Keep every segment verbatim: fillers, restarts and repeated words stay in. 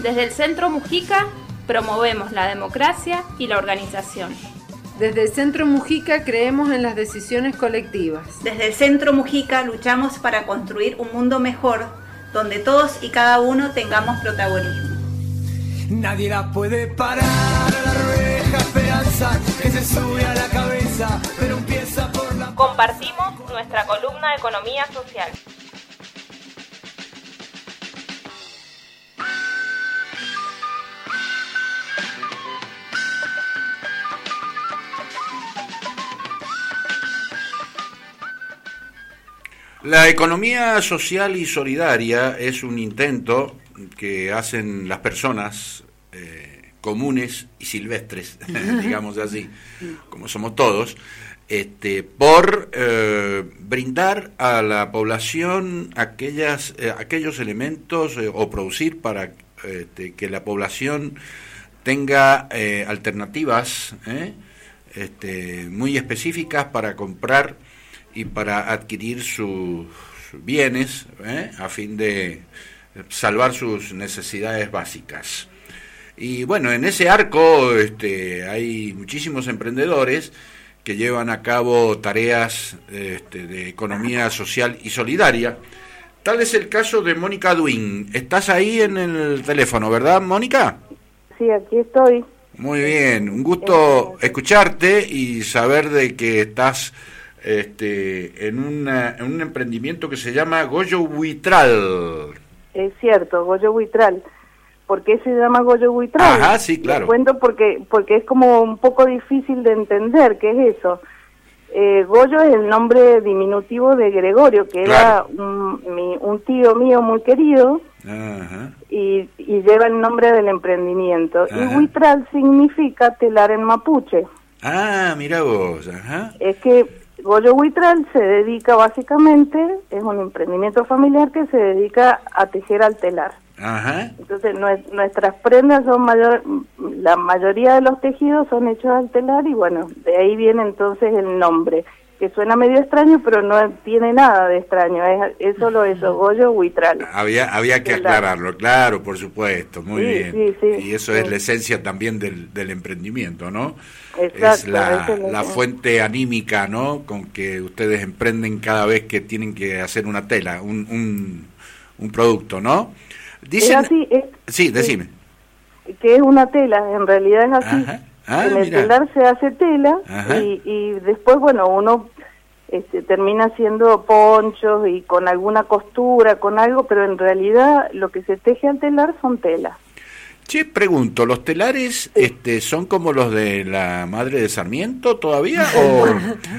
Desde el Centro Mujica promovemos la democracia y la organización. Desde el Centro Mujica creemos en las decisiones colectivas. Desde el Centro Mujica luchamos para construir un mundo mejor, donde todos y cada uno tengamos protagonismo. Nadie la puede parar a la vieja esperanza que se sube a la cabeza, pero empieza por la... Compartimos nuestra columna de Economía Social. La economía social y solidaria es un intento que hacen las personas eh, comunes y silvestres, digamos así, como somos todos, este, por eh, brindar a la población aquellas, eh, aquellos elementos eh, o producir para este, que la población tenga eh, alternativas eh, este, muy específicas para comprar y para adquirir sus bienes ¿eh? a fin de salvar sus necesidades básicas. Y bueno, en ese arco este, hay muchísimos emprendedores que llevan a cabo tareas este, de economía social y solidaria. Tal es el caso de Mónica Duin. Estás ahí en el teléfono, ¿verdad, Mónica? Sí, aquí estoy. Muy bien, un gusto escucharte y saber de que estás Este, en, una, en un emprendimiento que se llama Goyo Huitral. Es cierto, Goyo Huitral. ¿Por qué se llama Goyo Huitral? Ajá, sí, claro. Te cuento porque, porque es como un poco difícil de entender qué es eso. Eh, Goyo es el nombre diminutivo de Gregorio, que claro. era un, mi, un tío mío muy querido. Ajá. Y, y lleva el nombre del emprendimiento. Ajá. Y Huitral significa telar en mapuche. Ah, mira vos. Ajá. Es que Goyo Huitral se dedica básicamente, es un emprendimiento familiar que se dedica a tejer al telar. Ajá. Entonces nuestras prendas son mayor, la mayoría de los tejidos son hechos al telar y bueno, de ahí viene entonces el nombre, que suena medio extraño pero no tiene nada de extraño, es, es solo eso, Goyo Huitral. Había, había que telar. aclararlo, claro, por supuesto, muy sí, bien. Sí, sí, y eso sí. es la esencia también del, del emprendimiento, ¿no? Exacto, es la, es la fuente anímica, ¿no? Con que ustedes emprenden cada vez que tienen que hacer una tela, un, un, un producto, ¿no? Dicen... Es así, es, sí, decime. Que es una tela, en realidad es así. Ajá. Ah, en el mirá. telar se hace tela y, y después, bueno, uno este, termina haciendo ponchos y con alguna costura, con algo, pero en realidad lo que se teje al telar son telas. Che, pregunto, ¿los telares este, son como los de la madre de Sarmiento todavía? ¿O,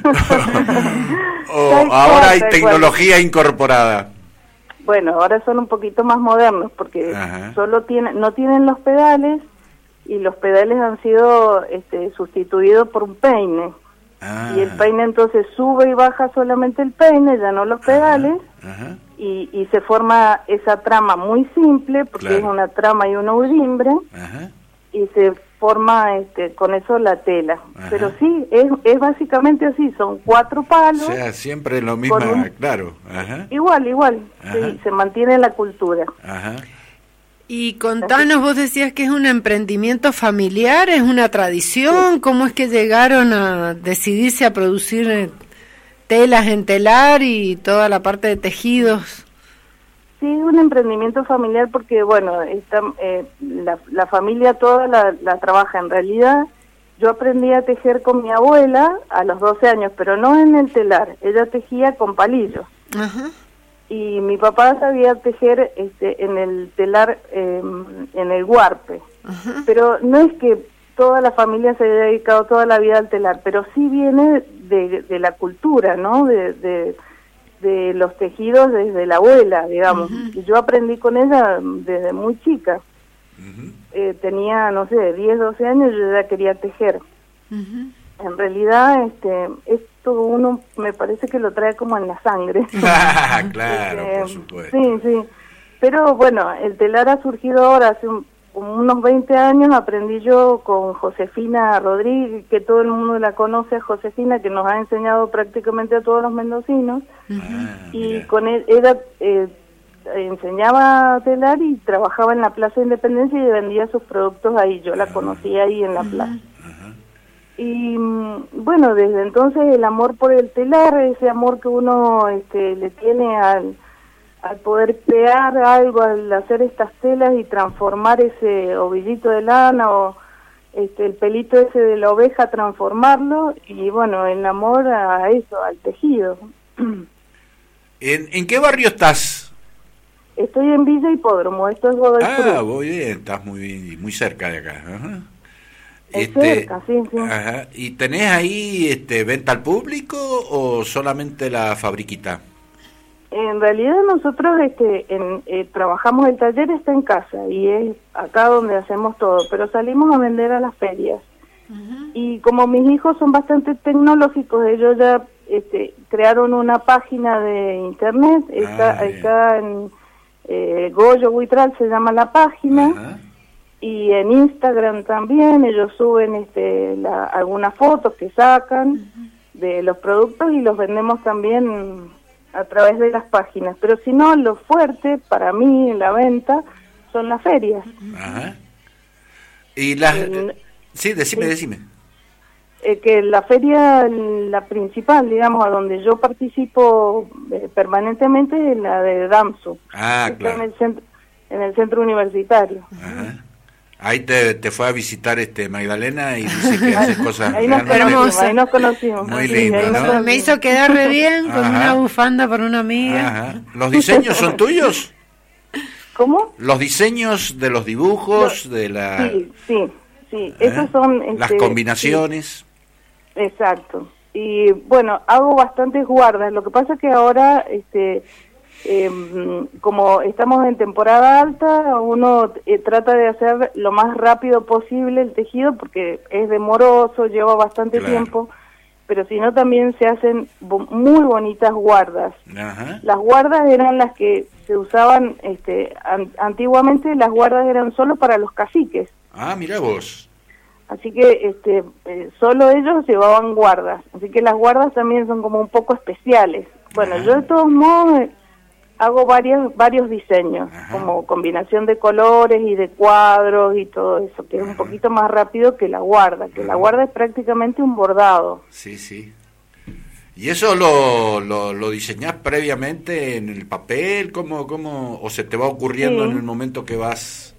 o ahora hay tecnología incorporada? Bueno, ahora son un poquito más modernos porque Ajá. solo tienen, no tienen los pedales y los pedales han sido este, sustituidos por un peine. Ah. Y el peine entonces sube y baja solamente el peine, ya no los pedales. Ajá. Ajá. Y, y se forma esa trama muy simple, porque claro. es una trama y una urdimbre, Ajá. y se forma este, con eso la tela. Ajá. Pero sí, es, es básicamente así, son cuatro palos. O sea, siempre lo mismo, un... claro. Ajá. Igual, igual, sí, se mantiene la cultura. Ajá. Y contanos, vos decías que es un emprendimiento familiar, es una tradición, sí. ¿Cómo es que llegaron a decidirse a producir telas en telar y toda la parte de tejidos? Sí, es un emprendimiento familiar porque, bueno, esta, eh, la, la familia toda la, la trabaja. En realidad, yo aprendí a tejer con mi abuela a los doce años, pero no en el telar, ella tejía con palillos. Ajá. Y mi papá sabía tejer este, en el telar, eh, en el huarpe. Ajá. Pero no es que toda la familia se haya dedicado toda la vida al telar, pero sí viene de, de la cultura, ¿no? De, de, de los tejidos desde la abuela, digamos. Uh-huh. Y yo aprendí con ella desde muy chica. Uh-huh. Eh, tenía, no sé, diez, doce años y yo ya quería tejer. Uh-huh. En realidad, este, esto uno me parece que lo trae como en la sangre. Claro, este, por supuesto. Sí, sí. Pero bueno, el telar ha surgido ahora hace un como unos veinte años, aprendí yo con Josefina Rodríguez, que todo el mundo la conoce, a Josefina, que nos ha enseñado prácticamente a todos los mendocinos, uh-huh. y mira. con él, ella eh, enseñaba a telar y trabajaba en la Plaza Independencia y vendía sus productos ahí. Yo la conocí ahí en la plaza. Y bueno, desde entonces el amor por el telar, ese amor que uno este, le tiene al, al poder crear algo, al hacer estas telas y transformar ese ovillito de lana o este, el pelito ese de la oveja, transformarlo, y bueno, el amor a eso, al tejido. ¿En, en qué barrio estás? Estoy en Villa Hipódromo, esto es Godoy Cruz. Ah, muy bien, estás muy, muy cerca de acá. Ajá. Es Este, cerca, sí, sí. Ajá. ¿Y tenés ahí este, venta al público o solamente la fabriquita? En realidad nosotros este, en, eh, trabajamos, el taller está en casa y es acá donde hacemos todo, pero salimos a vender a las ferias. Uh-huh. Y como mis hijos son bastante tecnológicos, ellos ya este, crearon una página de internet, está, ah, está en eh, Goyo Huitral se llama la página. Uh-huh. Y en Instagram también ellos suben este, la, algunas fotos que sacan uh-huh. de los productos y los vendemos también a través de las páginas. Pero si no, lo fuerte para mí en la venta son las ferias. Ajá. Y las... Eh, sí, decime, sí. decime. Eh, que la feria, la principal, digamos, a donde yo participo eh, permanentemente es la de Damsu. Ah, está claro. En el centro, en el centro universitario. Ajá. Ahí te, te fue a visitar este Magdalena y dice que haces cosas ahí nos conocimos, ahí nos conocimos. Muy sí, lindo, ¿no? Nos, me hizo quedar re bien con Ajá. una bufanda para una amiga. Ajá. ¿Los diseños son tuyos? ¿Cómo? ¿Los diseños de los dibujos, de la...? Sí, sí, sí. ¿Eh? Esos son... Este, las combinaciones. Sí. Exacto. Y bueno, hago bastantes guardas. Lo que pasa es que ahora... este Eh, como estamos en temporada alta, uno eh, trata de hacer lo más rápido posible el tejido porque es demoroso, lleva bastante claro. tiempo, pero si no también se hacen bo- muy bonitas guardas. Ajá. Las guardas eran las que se usaban, este, an- antiguamente las guardas eran solo para los caciques. Ah, mira vos. Así que este, eh, solo ellos llevaban guardas, así que las guardas también son como un poco especiales. Bueno, Ajá. yo de todos modos... hago varios varios diseños, Ajá. como combinación de colores y de cuadros y todo eso, que Ajá. es un poquito más rápido que la guarda, que Ajá. la guarda es prácticamente un bordado. Sí, sí. ¿Y eso lo, lo, lo diseñás previamente en el papel? ¿Cómo, cómo, o se te va ocurriendo sí. en el momento que vas...?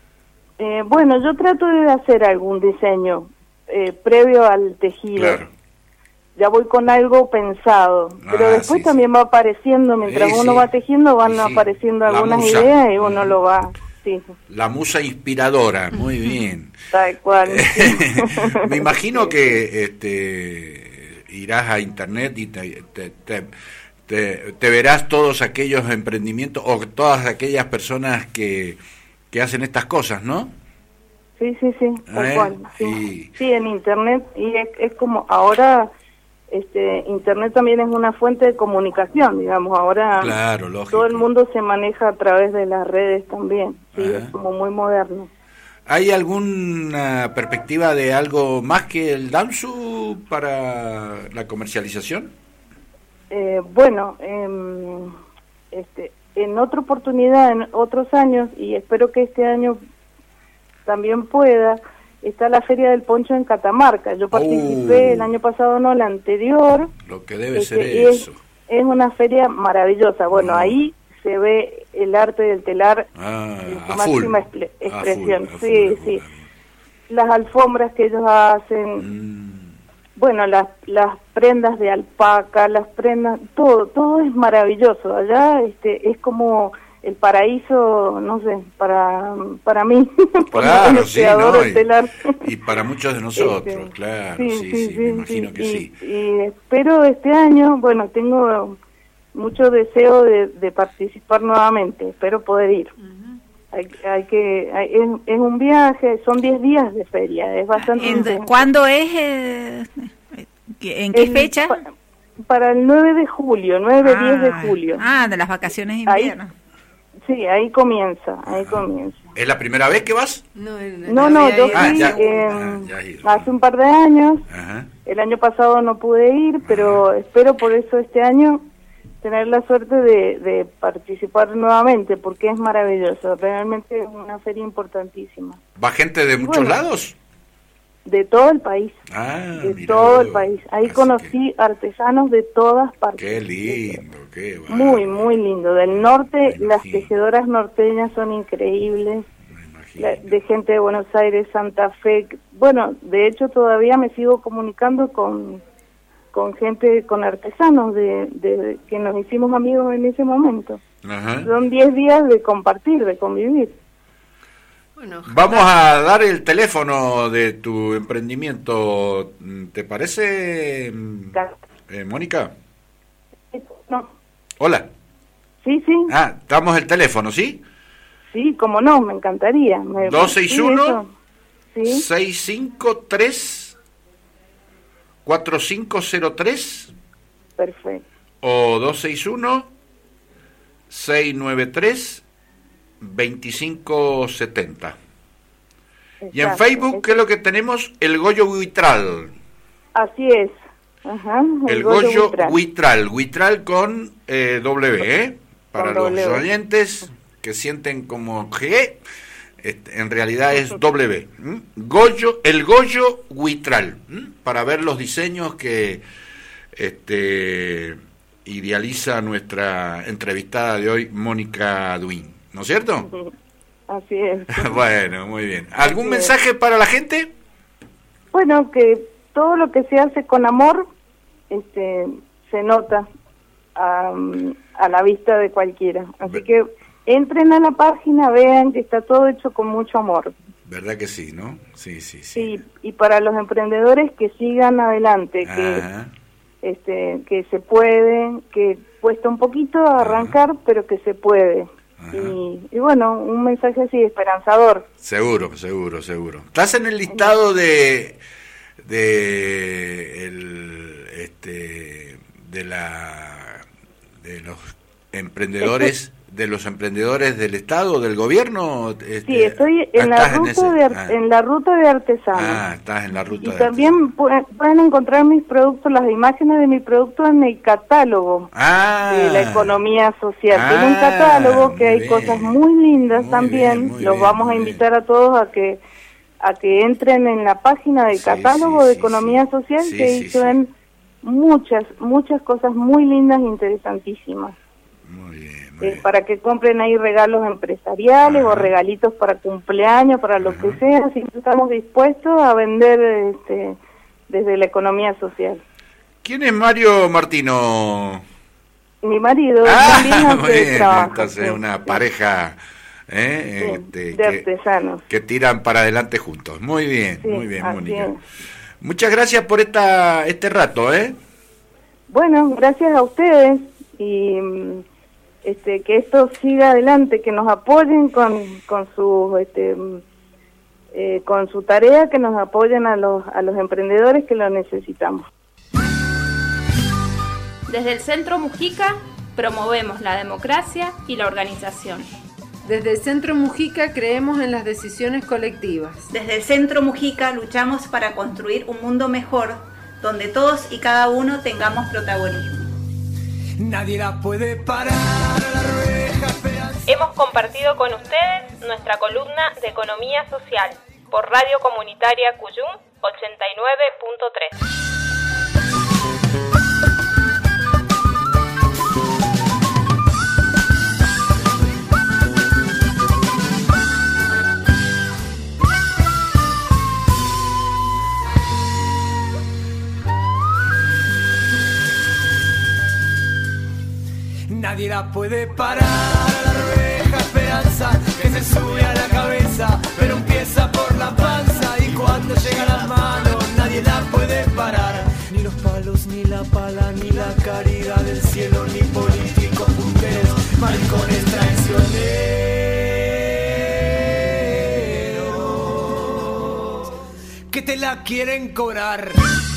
Eh, bueno, yo trato de hacer algún diseño eh, previo al tejido. Claro. Ya voy con algo pensado, pero ah, después sí, también sí. va apareciendo, mientras sí, uno sí. va tejiendo, van sí, apareciendo algunas musa. ideas y uno lo va... Sí. La musa inspiradora, muy bien. Tal cual. Sí. Me imagino que este, irás a internet y te, te, te, te, te verás todos aquellos emprendimientos o todas aquellas personas que, que hacen estas cosas, ¿no? Sí, sí, sí, tal ¿Eh? cual. Sí. Y... sí, en internet, y es, es como ahora... Este, internet también es una fuente de comunicación, digamos, ahora claro, todo el mundo se maneja a través de las redes también, sí, Ajá. es como muy moderno. ¿Hay alguna perspectiva de algo más que el Damsu para la comercialización? Eh, bueno, eh, este, en otra oportunidad, en otros años, y espero que este año también pueda, está la Feria del Poncho en Catamarca. Yo participé uh, el año pasado, no, el anterior. Lo que debe este, ser es, eso. Es una feria maravillosa. Bueno, uh. ahí se ve el arte del telar ah, en su a máxima full. expresión. A full, a sí, full, sí. Las alfombras que ellos hacen, mm. bueno, las las prendas de alpaca, las prendas, todo, todo es maravilloso. Allá este es como... el paraíso, no sé, para para mí, claro, sí, no, y, y para muchos de nosotros, este, claro, sí, sí, sí, sí, sí me imagino sí, que y, sí. Y espero este año, bueno, tengo mucho deseo de, de participar nuevamente, espero poder ir. Uh-huh. Hay, hay que, hay, es, es un viaje, son diez días de feria, es bastante intenso. ¿Cuándo es? Eh, ¿En qué el, fecha? Pa, para el nueve de julio, nueve, ah, diez de julio. Ah, de las vacaciones de invierno. Ahí, Sí, ahí comienza, ahí comienza. ¿Es la primera vez que vas? No, no, no yo fui ah, ya, eh, ah, ya hace un par de años. Ajá. El año pasado no pude ir, pero Ajá. espero por eso este año tener la suerte de, de participar nuevamente, porque es maravilloso, realmente es una feria importantísima. ¿Va gente de Y muchos bueno, lados? De todo el país, Ah, de mirá todo vos. el país. Ahí Así conocí artesanos de todas partes. Qué lindo, qué Muy, bárbaro. muy lindo. Del norte, Me las imagino. tejedoras norteñas son increíbles. Me imagino. La- de gente de Buenos Aires, Santa Fe. Bueno, de hecho todavía me sigo comunicando con, con gente, con artesanos de, de que nos hicimos amigos en ese momento. Ajá. Son diez días de compartir, de convivir. Bueno, Vamos a dar el teléfono de tu emprendimiento. ¿Te parece, eh, Mónica? No. Hola. Sí, sí, Ah, damos el teléfono, ¿sí? sí, como no, me encantaría. Me- dos seis sí, uno, eso. Sí, seis cinco tres, cuatro cinco cero tres perfecto. o dos seis uno, seis nueve tres, veinticinco setenta. Y en Exacto. Facebook, ¿qué es lo que tenemos? El Goyo Huitral. Así es. Ajá, El Goyo Huitral. Huitral. Huitral con eh, W, ¿eh? Para Con los W. oyentes que sienten como G, este, en realidad es W. ¿m? Goyo, el Goyo Huitral, ¿m? Para ver los diseños que este, idealiza nuestra entrevistada de hoy, Mónica Duin, ¿no es cierto? Así es. Bueno, muy bien. ¿Algún Así es. mensaje para la gente? Bueno, que todo lo que se hace con amor este, se nota a, a la vista de cualquiera. Así que entren a la página, vean que está todo hecho con mucho amor. ¿Verdad que sí, no? Sí, sí, sí. Sí, y para los emprendedores que sigan adelante, que Ajá. este que se puede, que cuesta un poquito arrancar, pero que se puede. Ajá. Y, y bueno, un mensaje así esperanzador. Seguro, seguro, seguro. ¿Estás en el listado de de el, este de la de los emprendedores de los emprendedores del Estado, del gobierno? Este, Sí, estoy en la ¿estás ruta ese? de ar- Ah. en la ruta de artesanos. Ah, estás en la ruta Y de también pu- pueden encontrar mis productos, las imágenes de mi producto en el catálogo ah, de la economía social. Ah, Tiene un catálogo que muy hay bien. cosas muy lindas Muy también. bien, muy Los bien, vamos a muy invitar a todos a que a que entren en la página del Sí, catálogo sí, de sí, economía sí. social, Sí, que ahí sí, se sí. ven muchas, muchas cosas muy lindas e interesantísimas. Muy bien, muy Eh, bien. para que compren ahí regalos empresariales Ajá. o regalitos para cumpleaños, para lo que sea, siempre estamos dispuestos a vender este, desde la economía social. ¿Quién es Mario Martino? Mi marido Ah, también muy hace bien, trabajo. entonces sí, una sí, pareja ¿eh? sí, Este, de que, artesanos. que tiran para adelante juntos. Muy bien, Sí, muy bien, así Mónica. es. Muchas gracias por esta este rato, ¿eh? Bueno, gracias a ustedes y mm, este que esto siga adelante, que nos apoyen con con su este mm, eh, con su tarea, que nos apoyen a los a los emprendedores que lo necesitamos. Desde el Centro Mujica promovemos la democracia y la organización. Desde el Centro Mujica creemos en las decisiones colectivas. Desde el Centro Mujica luchamos para construir un mundo mejor, donde todos y cada uno tengamos protagonismo. Nadie la puede parar a la reja esperanza. Hemos compartido con ustedes nuestra columna de Economía Social por Radio Comunitaria Cuyum ochenta y nueve punto tres. Nadie la puede parar a la reja esperanza que se sube a la cabeza, pero empieza por la panza y cuando llega a las manos nadie la puede parar. Ni los palos, ni la pala, ni la caridad del cielo, ni políticos punteros, maricones traicioneros que te la quieren cobrar.